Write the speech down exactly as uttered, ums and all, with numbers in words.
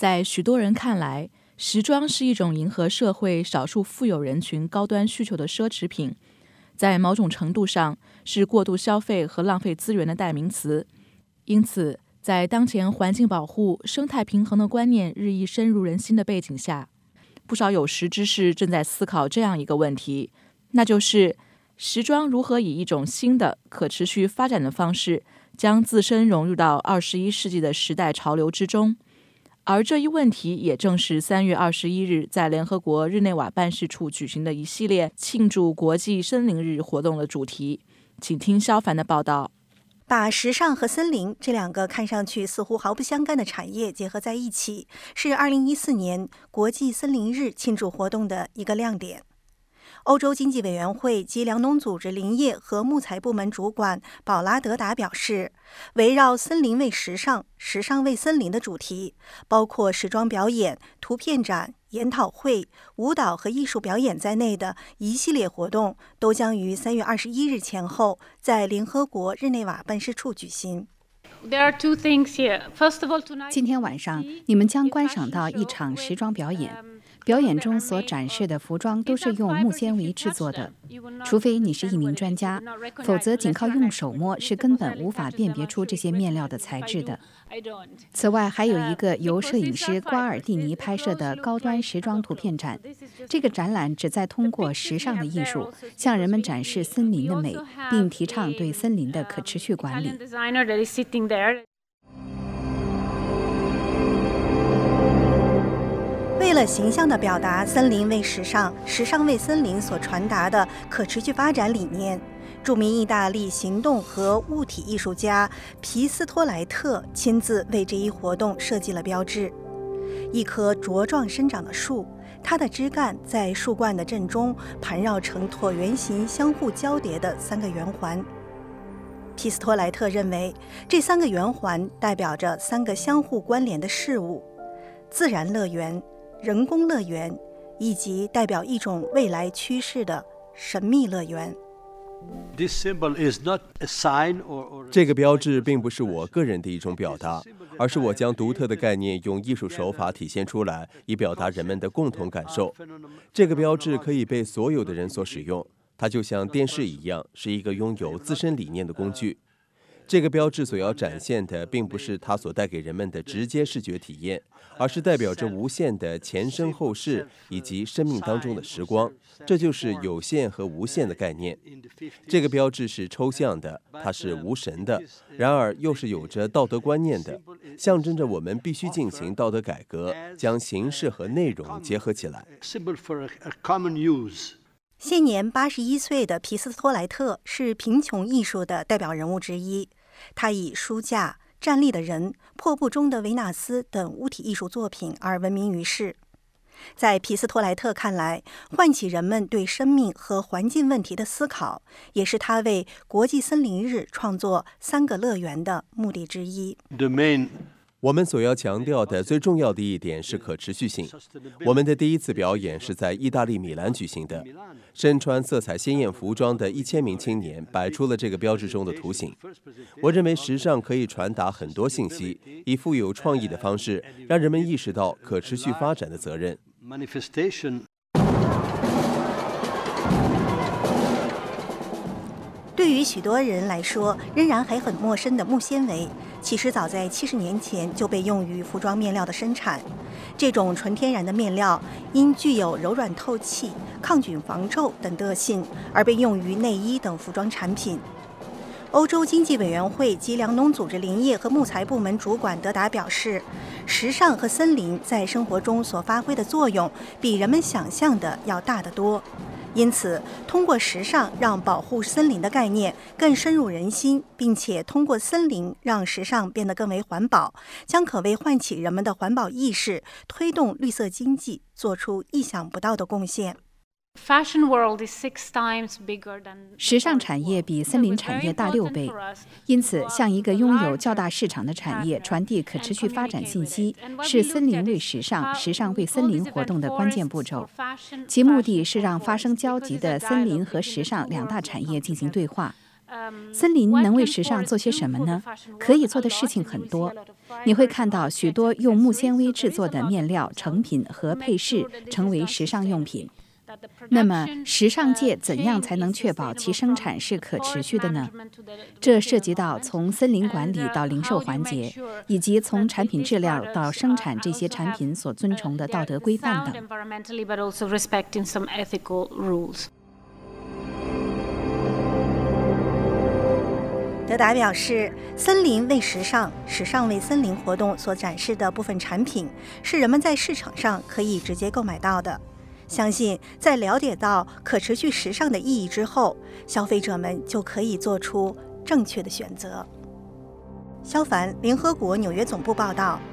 在许多人看来，时装是一种迎合社会少数富有人群高端需求的奢侈品，在某种程度上是过度消费和浪费资源的代名词。因此，在当前环境保护、生态平衡的观念日益深入人心的背景下，不少有识之士正在思考这样一个问题，那就是时装如何以一种新的可持续发展的方式将自身融入到二十一世纪的时代潮流之中。而这一问题也正是三月二十一日在联合国日内瓦办事处举行的一系列庆祝国际森林日活动的主题。请听肖凡的报道。 把时尚和森林这两个看上去似乎毫不相干的产业结合在一起，是二零一四年国际森林日庆祝活动的一个亮点。欧洲经济委员会及粮农组织林业和木材部门主管保拉德达表示，围绕森林为时尚、时尚为森林的主题，包括时装表演、图片展、研讨会、舞蹈和艺术表演在内的一系列活动，都将于三月二十一日前后在联合国日内瓦办事处举行。 今天晚上，你们将观赏到一场时装表演。表演中所展示的服装都是用木纤维制作的，除非你是一名专家，否则仅靠用手摸是根本无法辨别出这些面料的材质的。此外，还有一个由摄影师瓜尔蒂尼拍摄的高端时装图片展，这个展览旨在通过时尚的艺术，向人们展示森林的美，并提倡对森林的可持续管理。 为了形象地表达森林为时尚、时尚为森林所传达的可持续发展理念，著名意大利行动和物体艺术家皮斯托莱特亲自为这一活动设计了标志。一棵茁壮生长的树，它的枝干在树冠的正中盘绕成椭圆形相互交叠的三个圆环。皮斯托莱特认为，这三个圆环代表着三个相互关联的事物：自然乐园、人工乐园，以及代表一种未来趋势的神秘乐园。 这个标志并不是我个人的一种表达，而是我将独特的概念用艺术手法体现出来，以表达人们的共同感受。这个标志可以被所有的人所使用，它就像电视一样，是一个拥有自身理念的工具。这个标志所要展现的并不是它所带给人们的直接视觉体验，而是代表着无限的前生后世以及生命当中的时光，这就是有限和无限的概念。这个标志是抽象的，它是无神的，然而又是有着道德观念的，象征着我们必须进行道德改革，将形式和内容结合起来。 现年八十一岁的皮斯托莱特是贫穷艺术的代表人物之一。他以书架、站立的人、破布中的维纳斯等物体艺术作品而闻名于世。在皮斯托莱特看来，唤起人们对生命和环境问题的思考，也是他为国际森林日创作三个乐园的目的之一。 我们所要强调的最重要的一点是可持续性。我们的第一次表演是在意大利米兰举行的，身穿色彩鲜艳服装的一千名青年摆出了这个标志中的图形。我认为时尚可以传达很多信息，以富有创意的方式让人们意识到可持续发展的责任。 对于许多人来说，仍然还很陌生的木纤维，其实早在七十年前就被用于服装面料的生产。这种纯天然的面料因具有柔软透气、抗菌防皱等特性，而被用于内衣等服装产品。欧洲经济委员会及粮农组织林业和木材部门主管德达表示，时尚和森林在生活中所发挥的作用比人们想象的要大得多。因此，通过时尚让保护森林的概念更深入人心，并且通过森林让时尚变得更为环保，将可为唤起人们的环保意识、推动绿色经济做出意想不到的贡献。 时尚产业比森林产业大六倍，因此向一个拥有较大市场的产业传递可持续发展信息，是森林为时尚、时尚为森林活动的关键步骤。其目的是让发生交集的森林和时尚两大产业进行对话。 森林能为时尚做些什么呢？可以做的事情很多。你会看到许多用木纤维制作的面料、成品和配饰成为时尚用品。那么，时尚界怎样才能确保其生产是可持续的呢？这涉及到从森林管理到零售环节，以及从产品质量到生产这些产品所遵从的道德规范等。 德达表示，森林为时尚、时尚为森林活动所展示的部分产品，是人们在市场上可以直接购买到的。相信在了解到可持续时尚的意义之后，消费者们就可以做出正确的选择。肖凡，联合国纽约总部报道。